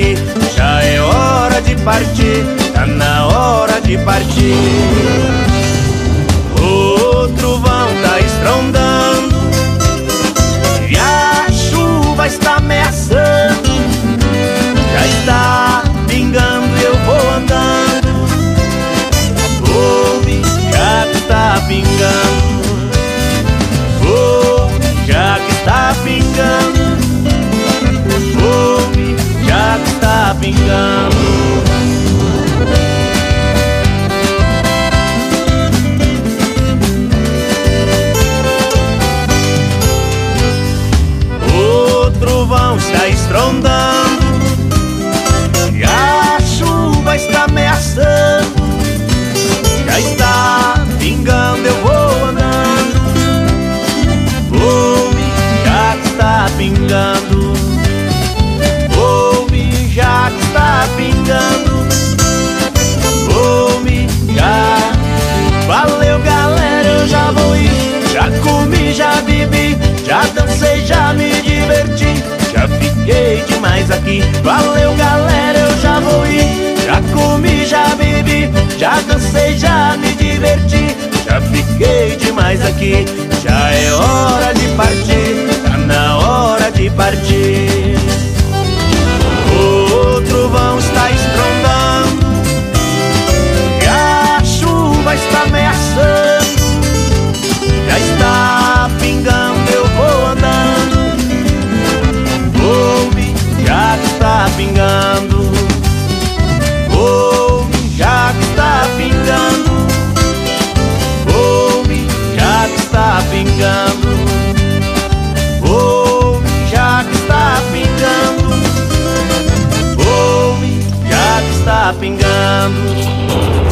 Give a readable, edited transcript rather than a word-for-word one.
aqui, já é hora de partir, tá na hora de partir. O trovão tá estrondando e a chuva está ameaçando, já está pingando, eu vou andando. Ouve, já que está pingando. Ouve, já que está pingando. Ouve, já que está pingando. O trovão está estrondando e a chuva está ameaçando, já está pingando, eu vou andando. Ouve, já que está pingando. Ouve, já que está pingando. Ouve, já. Valeu, galera, eu já vou ir. Já comi, já bebi, já dancei, já me diverti, já fiquei demais aqui. Valeu, galera, eu já vou ir. Já comi, já bebi, já dancei, já me diverti, já fiquei demais aqui. Já é hora de partir, tá na hora de partir. O trovão está estrondando e a chuva está ameaçando, já está pingando, eu vou andando. Ouve, já que está pingando. Ouve, já que está pingando. Ouve, já que está pingando. Ouve, já que está pingando. Ouve, já que está pingando.